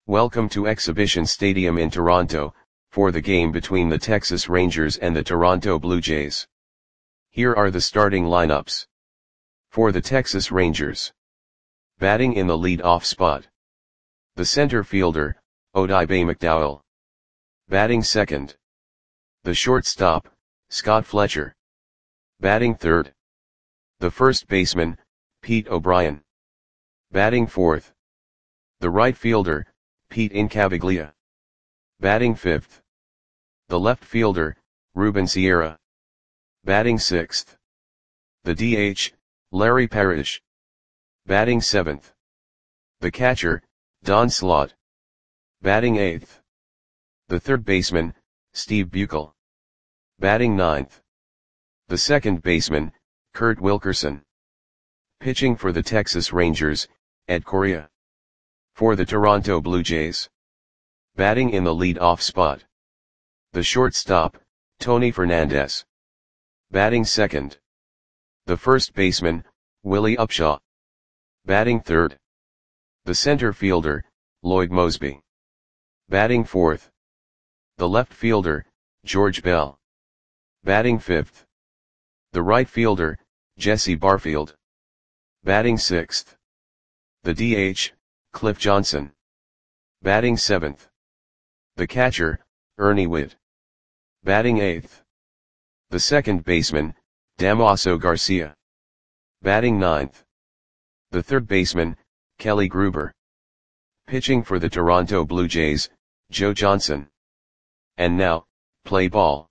Welcome to Exhibition Stadium in Toronto, for the game between the Texas Rangers and the Toronto Blue Jays. Here are the starting lineups. For the Texas Rangers. Batting in the lead-off spot. The center fielder, Odibe McDowell. Batting second. The shortstop, Scott Fletcher. Batting third. The first baseman, Pete O'Brien. Batting fourth. The right fielder, Pete Incaviglia. Batting fifth. The left fielder, Ruben Sierra. Batting sixth. The DH, Larry Parrish. Batting seventh. The catcher, Don Slaught. Batting eighth. The third baseman, Steve Buechel. Batting ninth. The second baseman, Kurt Wilkerson. Pitching for the Texas Rangers, Ed Correa. For the Toronto Blue Jays. Batting in the lead-off spot. The shortstop, Tony Fernandez. Batting second. The first baseman, Willie Upshaw. Batting third. The center fielder, Lloyd Moseby. Batting fourth. The left fielder, George Bell. Batting fifth. The right fielder, Jesse Barfield. Batting sixth. The DH, Cliff Johnson. Batting seventh. The catcher, Ernie Whitt. Batting eighth. The second baseman, Damaso Garcia. Batting ninth. The third baseman, Kelly Gruber. Pitching for the Toronto Blue Jays, Joe Johnson. And now, play ball.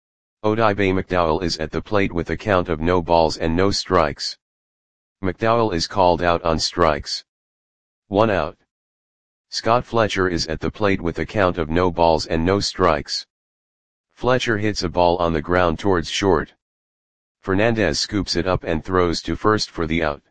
Odibe McDowell is at the plate with a count of no balls and no strikes. McDowell is called out on strikes. 1 out. Scott Fletcher is at the plate with a count of no balls and no strikes. Fletcher hits a ball on the ground towards short. Fernandez scoops it up and throws to first for the out.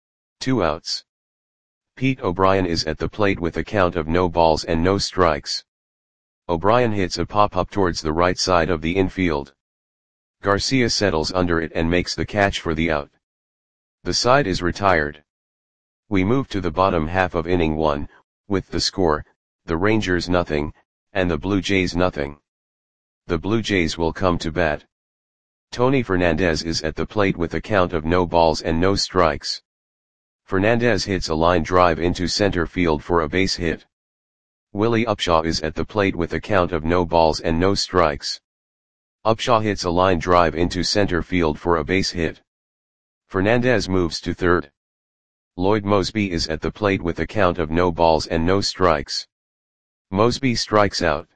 2 outs. Pete O'Brien is at the plate with a count of no balls and no strikes. O'Brien hits a pop-up towards the right side of the infield. Garcia settles under it and makes the catch for the out. The side is retired. We move to the bottom half of inning 1, with the score, the Rangers nothing, and the Blue Jays nothing. The Blue Jays will come to bat. Tony Fernandez is at the plate with a count of no balls and no strikes. Fernandez hits a line drive into center field for a base hit. Willie Upshaw is at the plate with a count of no balls and no strikes. Upshaw hits a line drive into center field for a base hit. Fernandez moves to third. Lloyd Moseby is at the plate with a count of no balls and no strikes. Moseby strikes out.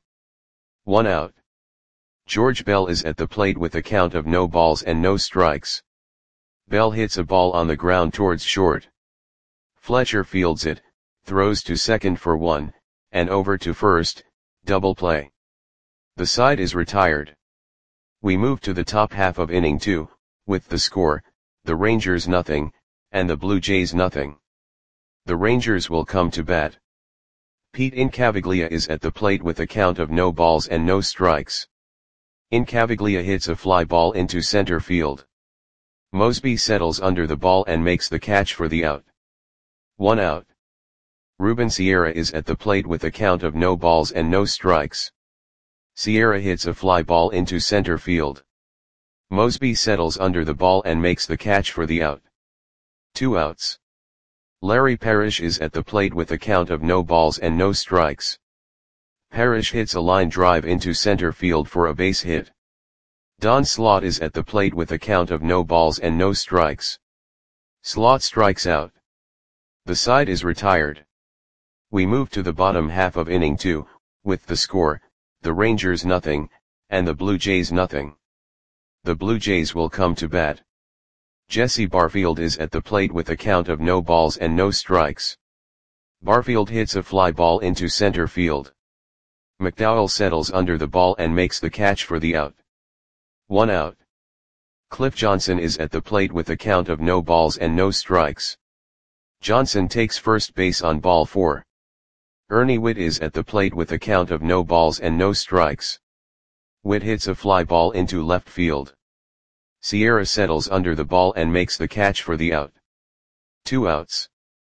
1 out. George Bell is at the plate with a count of no balls and no strikes. Bell hits a ball on the ground towards short. Fletcher fields it, throws to second for 1, and over to first, double play. The side is retired. We move to the top half of inning 2, with the score, the Rangers nothing, and the Blue Jays nothing. The Rangers will come to bat. Pete Incaviglia is at the plate with a count of no balls and no strikes. Incaviglia hits a fly ball into center field. Moseby settles under the ball and makes the catch for the out. 1 out. Ruben Sierra is at the plate with a count of no balls and no strikes. Sierra hits a fly ball into center field. Moseby settles under the ball and makes the catch for the out. 2 outs. Larry Parrish is at the plate with a count of no balls and no strikes. Parrish hits a line drive into center field for a base hit. Don Slaught is at the plate with a count of no balls and no strikes. Slaught strikes out. The side is retired. We move to the bottom half of inning 2, with the score, the Rangers nothing, and the Blue Jays nothing. The Blue Jays will come to bat. Jesse Barfield is at the plate with a count of no balls and no strikes. Barfield hits a fly ball into center field. McDowell settles under the ball and makes the catch for the out. 1 out. Cliff Johnson is at the plate with a count of no balls and no strikes. Johnson takes first base on ball 4. Ernie Whitt is at the plate with a count of no balls and no strikes. Whitt hits a fly ball into left field. Sierra settles under the ball and makes the catch for the out. 2 outs.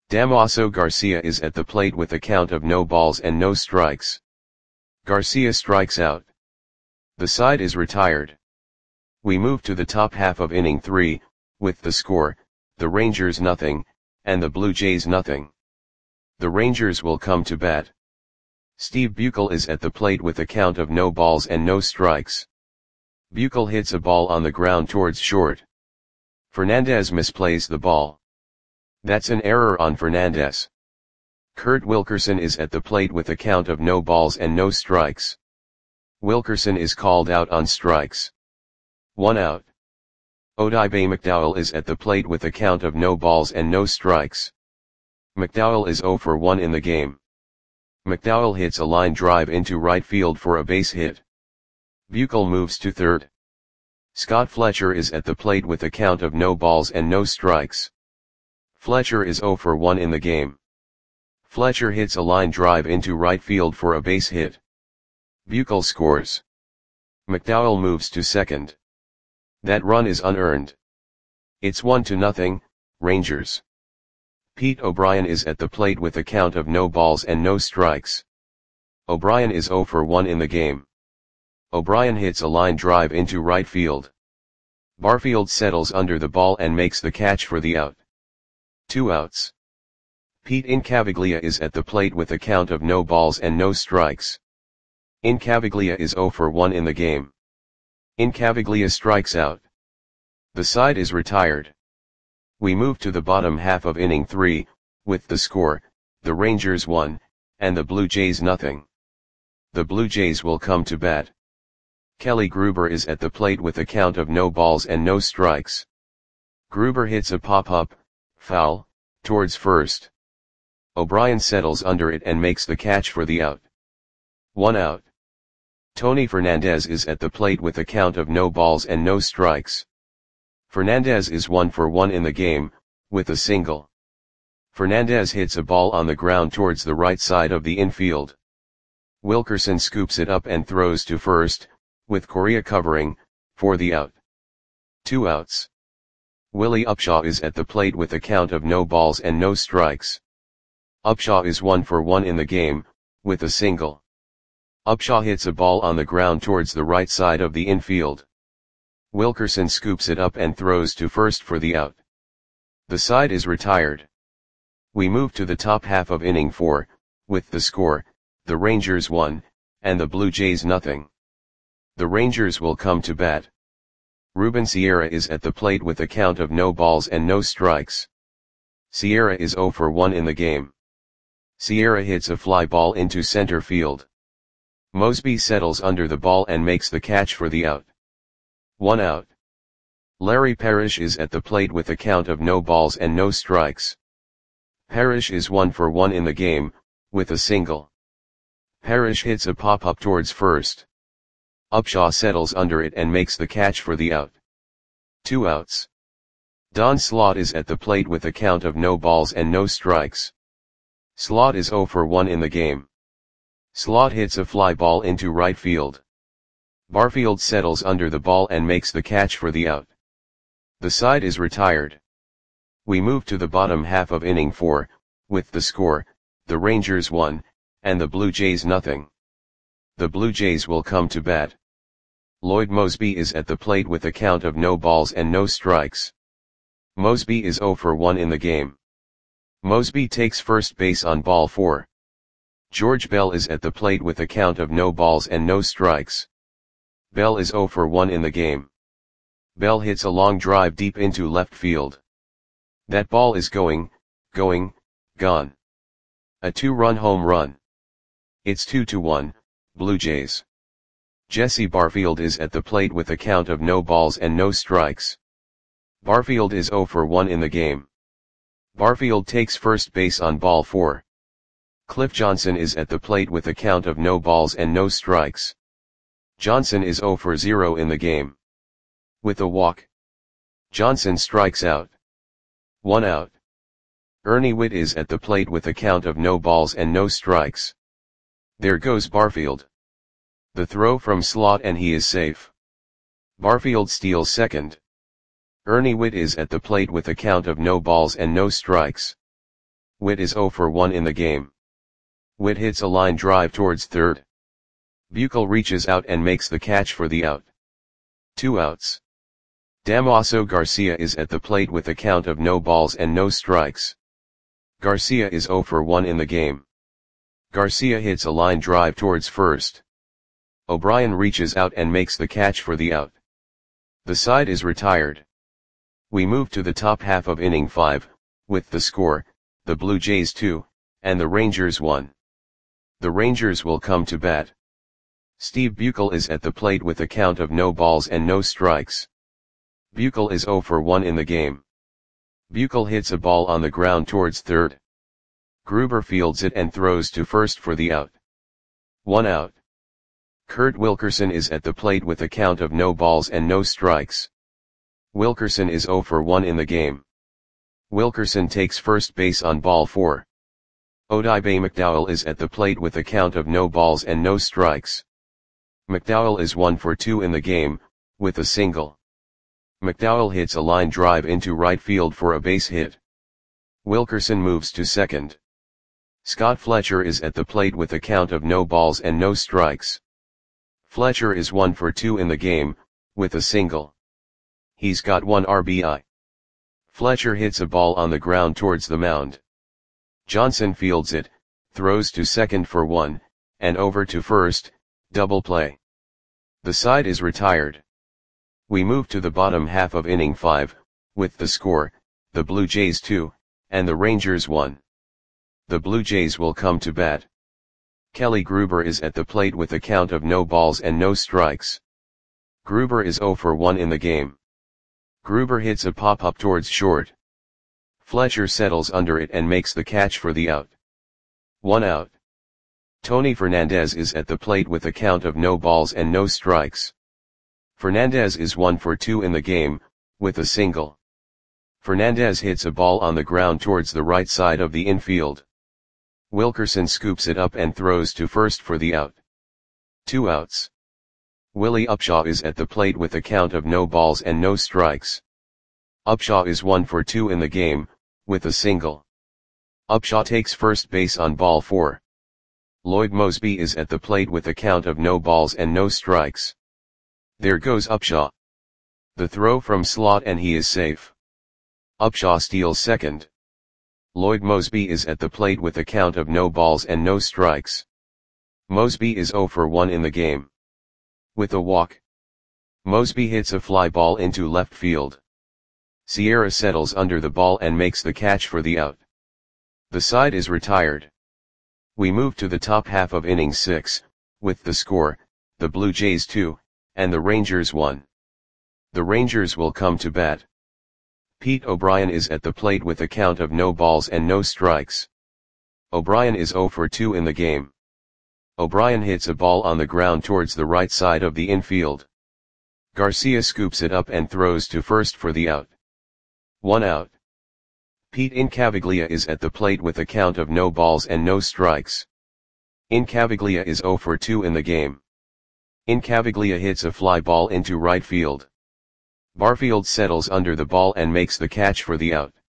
Damaso Garcia is at the plate with a count of no balls and no strikes. Garcia strikes out. The side is retired. We move to the top half of inning 3, with the score, the Rangers nothing, and the Blue Jays nothing. The Rangers will come to bat. Steve Buechele is at the plate with a count of no balls and no strikes. Buechele hits a ball on the ground towards short. Fernandez misplays the ball. That's an error on Fernandez. Kurt Wilkerson is at the plate with a count of no balls and no strikes. Wilkerson is called out on strikes. 1 out. Odibe McDowell is at the plate with a count of no balls and no strikes. McDowell is 0 for 1 in the game. McDowell hits a line drive into right field for a base hit. Buechele moves to third. Scott Fletcher is at the plate with a count of no balls and no strikes. Fletcher is 0 for 1 in the game. Fletcher hits a line drive into right field for a base hit. Buechele scores. McDowell moves to second. That run is unearned. It's 1-0, Rangers. Pete O'Brien is at the plate with a count of no balls and no strikes. O'Brien is 0 for 1 in the game. O'Brien hits a line drive into right field. Barfield settles under the ball and makes the catch for the out. 2 outs. Pete Incaviglia is at the plate with a count of no balls and no strikes. Incaviglia is 0 for 1 in the game. Incaviglia strikes out. The side is retired. We move to the bottom half of inning 3, with the score, the Rangers 1, and the Blue Jays nothing. The Blue Jays will come to bat. Kelly Gruber is at the plate with a count of no balls and no strikes. Gruber hits a pop-up, foul, towards first. O'Brien settles under it and makes the catch for the out. 1 out. Tony Fernandez is at the plate with a count of no balls and no strikes. Fernandez is 1 for 1 in the game, with a single. Fernandez hits a ball on the ground towards the right side of the infield. Wilkerson scoops it up and throws to first, with Correa covering, for the out. 2 outs. Willie Upshaw is at the plate with a count of no balls and no strikes. Upshaw is 1 for 1 in the game, with a single. Upshaw hits a ball on the ground towards the right side of the infield. Wilkerson scoops it up and throws to first for the out. The side is retired. We move to the top half of inning 4, with the score, the Rangers 1, and the Blue Jays nothing. The Rangers will come to bat. Ruben Sierra is at the plate with a count of no balls and no strikes. Sierra is 0 for 1 in the game. Sierra hits a fly ball into center field. Mosby settles under the ball and makes the catch for the out. 1 out. Larry Parrish is at the plate with a count of no balls and no strikes. Parrish is 1 for 1 in the game, with a single. Parrish hits a pop-up towards first. Upshaw settles under it and makes the catch for the out. 2 outs. Don Slaught is at the plate with a count of no balls and no strikes. Slaught is 0 for 1 in the game. Slaught hits a fly ball into right field. Barfield settles under the ball and makes the catch for the out. The side is retired. We move to the bottom half of inning 4, with the score, the Rangers 1, and the Blue Jays nothing. The Blue Jays will come to bat. Lloyd Mosby is at the plate with a count of no balls and no strikes. Mosby is 0 for 1 in the game. Mosby takes first base on ball 4. George Bell is at the plate with a count of no balls and no strikes. Bell is 0 for 1 in the game. Bell hits a long drive deep into left field. That ball is gone. A 2-run home run. It's 2-1, Blue Jays. Jesse Barfield is at the plate with a count of no balls and no strikes. Barfield is 0 for 1 in the game. Barfield takes first base on ball 4. Cliff Johnson is at the plate with a count of no balls and no strikes. Johnson is 0 for 0 in the game. With a walk, Johnson strikes out. 1 out. Ernie Whitt is at the plate with a count of no balls and no strikes. There goes Barfield. The throw from Slaught and he is safe. Barfield steals second. Ernie Whitt is at the plate with a count of no balls and no strikes. Witt is 0 for 1 in the game. Witt hits a line drive towards third. Buechel reaches out and makes the catch for the out. 2 outs. Damaso Garcia is at the plate with a count of no balls and no strikes. Garcia is 0 for 1 in the game. Garcia hits a line drive towards first. O'Brien reaches out and makes the catch for the out. The side is retired. We move to the top half of inning 5, with the score, the Blue Jays 2, and the Rangers 1. The Rangers will come to bat. Steve Buechel is at the plate with a count of no balls and no strikes. Buechel is 0 for 1 in the game. Buechel hits a ball on the ground towards third. Gruber fields it and throws to first for the out. 1 out. Kurt Wilkerson is at the plate with a count of no balls and no strikes. Wilkerson is 0 for 1 in the game. Wilkerson takes first base on ball 4. Odibe McDowell is at the plate with a count of no balls and no strikes. McDowell is 1 for 2 in the game, with a single. McDowell hits a line drive into right field for a base hit. Wilkerson moves to second. Scott Fletcher is at the plate with a count of no balls and no strikes. Fletcher is 1 for 2 in the game, with a single. He's got 1 RBI. Fletcher hits a ball on the ground towards the mound. Johnson fields it, throws to second for 1, and over to first, double play. The side is retired. We move to the bottom half of inning 5, with the score, the Blue Jays 2, and the Rangers 1. The Blue Jays will come to bat. Kelly Gruber is at the plate with a count of no balls and no strikes. Gruber is 0 for 1 in the game. Gruber hits a pop-up towards short. Fletcher settles under it and makes the catch for the out. 1 out. Tony Fernandez is at the plate with a count of no balls and no strikes. Fernandez is 1 for 2 in the game, with a single. Fernandez hits a ball on the ground towards the right side of the infield. Wilkerson scoops it up and throws to first for the out. 2 outs. Willie Upshaw is at the plate with a count of no balls and no strikes. Upshaw is 1 for 2 in the game, with a single. Upshaw takes first base on ball 4. Lloyd Mosby is at the plate with a count of no balls and no strikes. There goes Upshaw. The throw from slot and he is safe. Upshaw steals second. Lloyd Mosby is at the plate with a count of no balls and no strikes. Mosby is 0 for 1 in the game. With a walk. Mosby hits a fly ball into left field. Sierra settles under the ball and makes the catch for the out. The side is retired. We move to the top half of inning 6, with the score, the Blue Jays 2, and the Rangers 1. The Rangers will come to bat. Pete O'Brien is at the plate with a count of no balls and no strikes. O'Brien is 0 for 2 in the game. O'Brien hits a ball on the ground towards the right side of the infield. Garcia scoops it up and throws to first for the out. 1 out. Pete Incaviglia is at the plate with a count of no balls and no strikes. Incaviglia is 0 for 2 in the game. Incaviglia hits a fly ball into right field. Barfield settles under the ball and makes the catch for the out.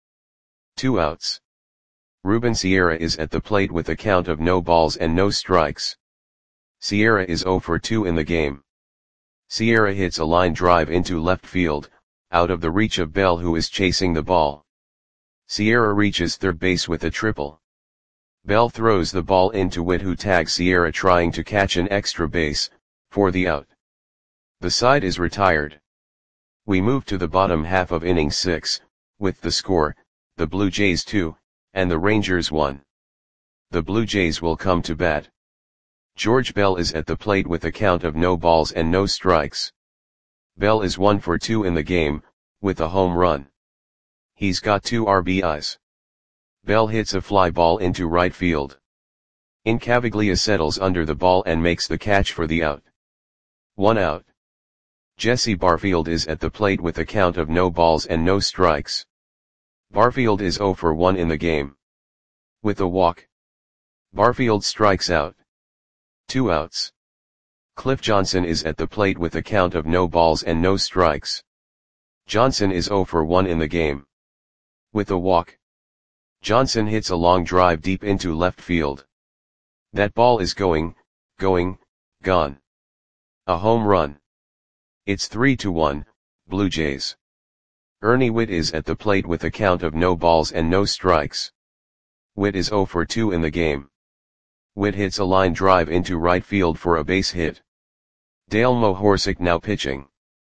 2 outs. Ruben Sierra is at the plate with a count of no balls and no strikes. Sierra is 0 for 2 in the game. Sierra hits a line drive into left field, out of the reach of Bell who is chasing the ball. Sierra reaches third base with a triple. Bell throws the ball into Witt who tags Sierra trying to catch an extra base, for the out. The side is retired. We move to the bottom half of inning 6, with the score, the Blue Jays 2, and the Rangers 1. The Blue Jays will come to bat. George Bell is at the plate with a count of no balls and no strikes. Bell is 1 for 2 in the game, with a home run. He's got 2 RBIs. Bell hits a fly ball into right field. Incaviglia settles under the ball and makes the catch for the out. 1 out. Jesse Barfield is at the plate with a count of no balls and no strikes. Barfield is 0 for 1 in the game. With a walk. Barfield strikes out. 2 outs. Cliff Johnson is at the plate with a count of no balls and no strikes. Johnson is 0 for 1 in the game. With a walk. Johnson hits a long drive deep into left field. That ball is gone. A home run. It's 3-1, Blue Jays. Ernie Whitt is at the plate with a count of no balls and no strikes. Whitt is 0 for 2 in the game. Whitt hits a line drive into right field for a base hit. Dale Mohorsic now pitching.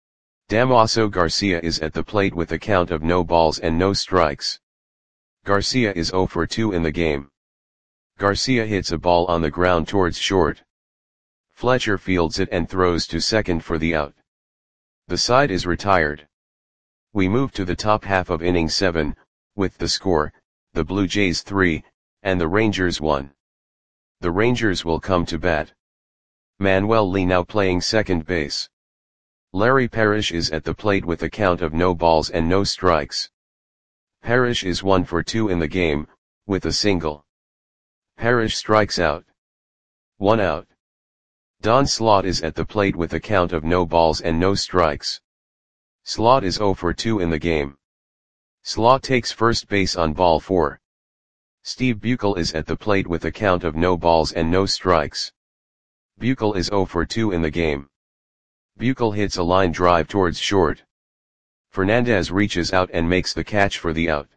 Damaso Garcia is at the plate with a count of no balls and no strikes. Garcia is 0 for 2 in the game. Garcia hits a ball on the ground towards short. Fletcher fields it and throws to second for the out. The side is retired. We move to the top half of inning 7, with the score, the Blue Jays 3, and the Rangers 1. The Rangers will come to bat. Manuel Lee now playing second base. Larry Parrish is at the plate with a count of no balls and no strikes. Parrish is 1 for 2 in the game, with a single. Parrish strikes out. 1 out. Don Slaught is at the plate with a count of no balls and no strikes. Slaught is 0 for 2 in the game. Slaught takes first base on ball 4. Steve Buechel is at the plate with a count of no balls and no strikes. Buechel is 0 for 2 in the game. Buechel hits a line drive towards short. Fernandez reaches out and makes the catch for the out.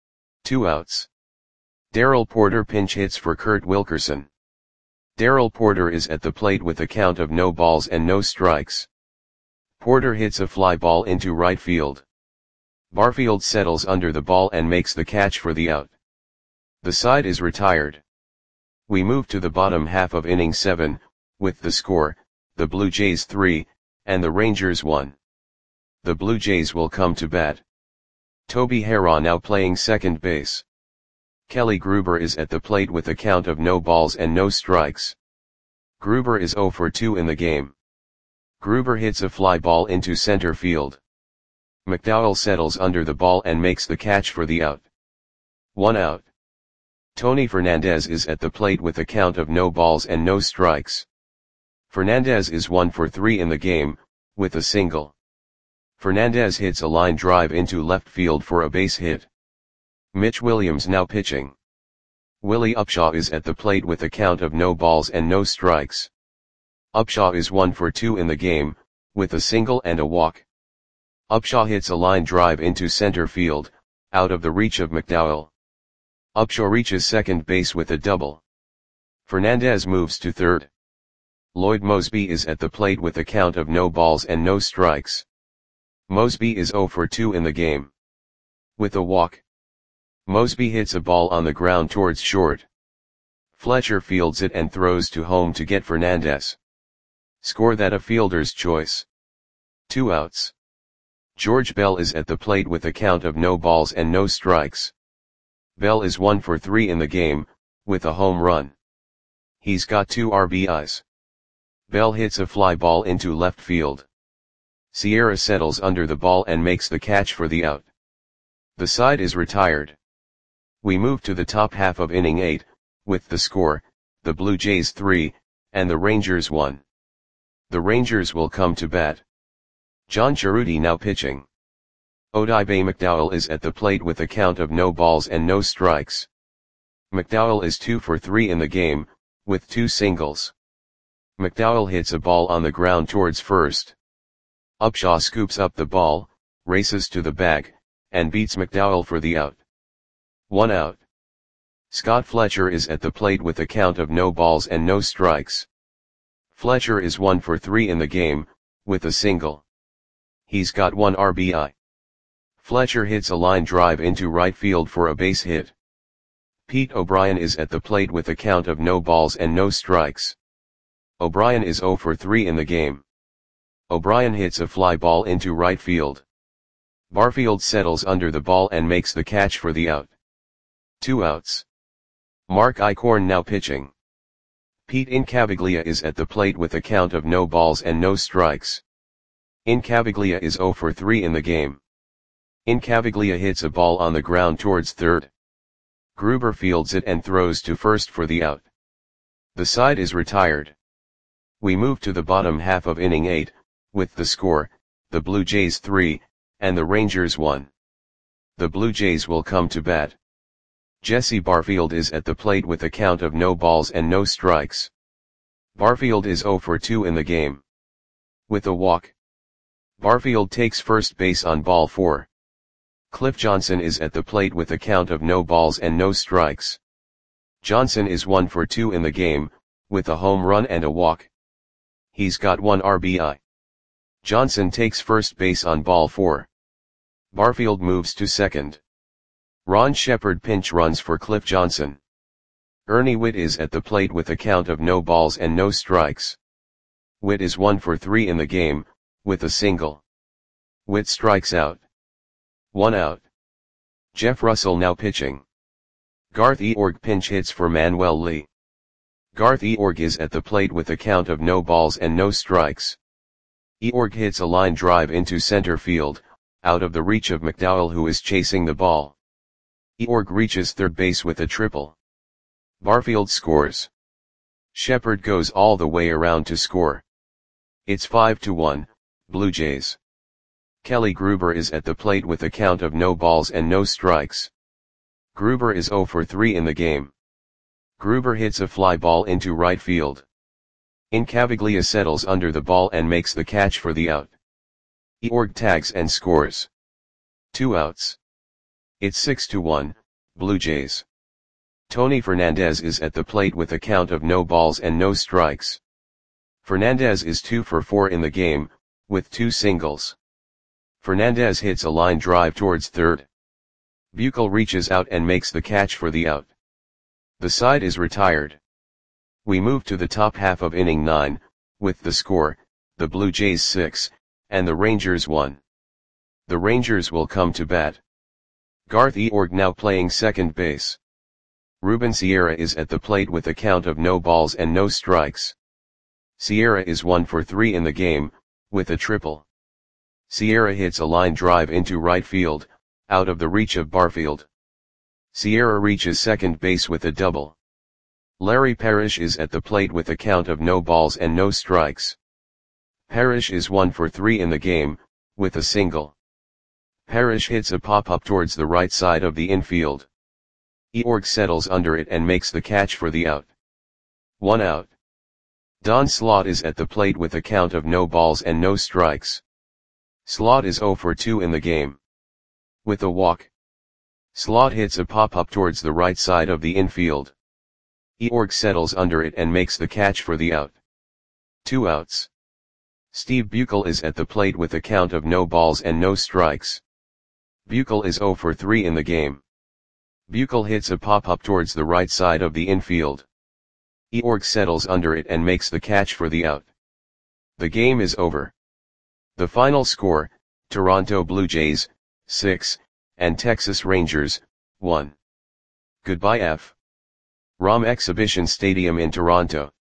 2 outs. Darrell Porter pinch hits for Kurt Wilkerson. Darrell Porter is at the plate with a count of no balls and no strikes. Porter hits a fly ball into right field. Barfield settles under the ball and makes the catch for the out. The side is retired. We move to the bottom half of inning 7, with the score, the Blue Jays 3, and the Rangers 1. The Blue Jays will come to bat. Toby Harrah now playing second base. Kelly Gruber is at the plate with a count of no balls and no strikes. Gruber is 0 for 2 in the game. Gruber hits a fly ball into center field. McDowell settles under the ball and makes the catch for the out. 1 out. Tony Fernandez is at the plate with a count of no balls and no strikes. Fernandez is 1 for 3 in the game, with a single. Fernandez hits a line drive into left field for a base hit. Mitch Williams now pitching. Willie Upshaw is at the plate with a count of no balls and no strikes. Upshaw is 1 for 2 in the game, with a single and a walk. Upshaw hits a line drive into center field, out of the reach of McDowell. Upshaw reaches second base with a double. Fernandez moves to third. Lloyd Moseby is at the plate with a count of no balls and no strikes. Moseby is 0 for 2 in the game. With a walk. Moseby hits a ball on the ground towards short. Fletcher fields it and throws to home to get Fernandez. Score that a fielder's choice. 2 outs. George Bell is at the plate with a count of no balls and no strikes. Bell is 1 for 3 in the game, with a home run. He's got 2 RBIs. Bell hits a fly ball into left field. Sierra settles under the ball and makes the catch for the out. The side is retired. We move to the top half of inning 8, with the score, the Blue Jays 3, and the Rangers 1. The Rangers will come to bat. John Cerruti now pitching. Odibe McDowell is at the plate with a count of no balls and no strikes. McDowell is 2 for 3 in the game, with 2 singles. McDowell hits a ball on the ground towards first. Upshaw scoops up the ball, races to the bag, and beats McDowell for the out. 1 out. Scott Fletcher is at the plate with a count of no balls and no strikes. Fletcher is 1 for 3 in the game, with a single. He's got 1 RBI. Fletcher hits a line drive into right field for a base hit. Pete O'Brien is at the plate with a count of no balls and no strikes. O'Brien is 0 for 3 in the game. O'Brien hits a fly ball into right field. Barfield settles under the ball and makes the catch for the out. 2 outs. Mark Eichhorn now pitching. Pete Incaviglia is at the plate with a count of no balls and no strikes. Incaviglia is 0 for 3 in the game. Incaviglia hits a ball on the ground towards third. Gruber fields it and throws to first for the out. The side is retired. We move to the bottom half of inning 8, with the score, the Blue Jays 3, and the Rangers 1. The Blue Jays will come to bat. Jesse Barfield is at the plate with a count of no balls and no strikes. Barfield is 0 for 2 in the game. With a walk. Barfield takes first base on ball 4. Cliff Johnson is at the plate with a count of no balls and no strikes. Johnson is 1 for 2 in the game, with a home run and a walk. He's got 1 RBI. Johnson takes first base on ball 4. Barfield moves to second. Ron Shepard pinch runs for Cliff Johnson. Ernie Whitt is at the plate with a count of no balls and no strikes. Whitt is 1 for 3 in the game, with a single. Whitt strikes out. 1 out. Jeff Russell now pitching. Garth Eorg pinch hits for Manuel Lee. Garth Eorg is at the plate with a count of no balls and no strikes. Eorg hits a line drive into center field, out of the reach of McDowell, who is chasing the ball. Eorg reaches third base with a triple. Barfield scores. Shepard goes all the way around to score. It's 5-1, Blue Jays. Kelly Gruber is at the plate with a count of no balls and no strikes. Gruber is 0 for 3 in the game. Gruber hits a fly ball into right field. Incaviglia settles under the ball and makes the catch for the out. Eorg tags and scores. 2 outs. It's 6-1, Blue Jays. Tony Fernandez is at the plate with a count of no balls and no strikes. Fernandez is 2 for 4 in the game, with 2 singles. Fernandez hits a line drive towards third. Buechel reaches out and makes the catch for the out. The side is retired. We move to the top half of inning 9, with the score, the Blue Jays 6, and the Rangers 1. The Rangers will come to bat. Garth Eorg now playing second base. Ruben Sierra is at the plate with a count of no balls and no strikes. Sierra is 1 for 3 in the game, with a triple. Sierra hits a line drive into right field, out of the reach of Barfield. Sierra reaches second base with a double. Larry Parrish is at the plate with a count of no balls and no strikes. Parrish is 1 for 3 in the game, with a single. Parrish hits a pop-up towards the right side of the infield. Eorg settles under it and makes the catch for the out. 1 out. Don Slaught is at the plate with a count of no balls and no strikes. Slaught is 0 for 2 in the game. With a walk. Slaught hits a pop-up towards the right side of the infield. Eorg settles under it and makes the catch for the out. 2 outs. Steve Buechel is at the plate with a count of no balls and no strikes. Buechel is 0 for 3 in the game. Buechel hits a pop-up towards the right side of the infield. Eorg settles under it and makes the catch for the out. The game is over. The final score, Toronto Blue Jays, 6, and Texas Rangers, 1. Goodbye F. Rom Exhibition Stadium in Toronto.